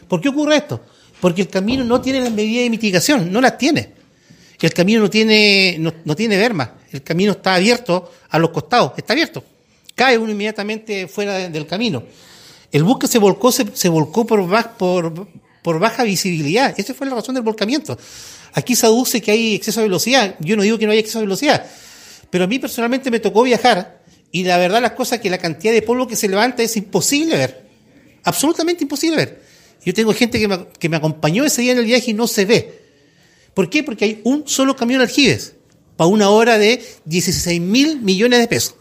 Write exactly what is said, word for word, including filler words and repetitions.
¿Por qué ocurre esto? Porque el camino no tiene las medidas de mitigación, no las tiene. El camino no tiene, no, no tiene berma, el camino está abierto a los costados, está abierto. Cae uno inmediatamente fuera de, del camino. El bus que se volcó, se, se volcó por, baj, por, por baja visibilidad. Esa fue la razón del volcamiento. Aquí se aduce que hay exceso de velocidad. Yo no digo que no haya exceso de velocidad, pero a mí personalmente me tocó viajar y la verdad las cosas que la cantidad de polvo que se levanta es imposible ver. Absolutamente imposible ver. Yo tengo gente que me, que me acompañó ese día en el viaje y no se ve. ¿Por qué? Porque hay un solo camión Aljibes para una obra de dieciséis mil millones de pesos.